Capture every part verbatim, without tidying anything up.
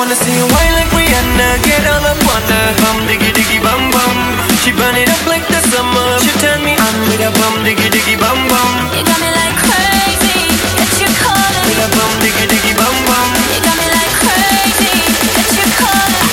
wanna see you wine like Rihanna, get all up on her. Bum diggy diggy bum bum. She burn it up like the summer. She turn me on with a bum diggy diggy bum bum. You got me like crazy, that you're calling. With a bum diggy diggy bum bum. You got me like crazy, that you're calling.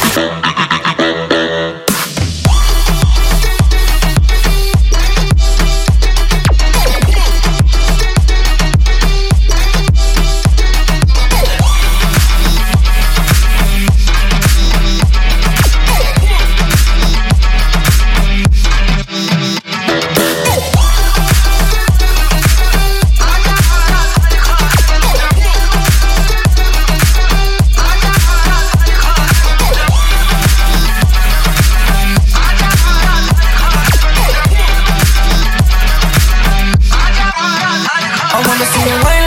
I wanna see you wine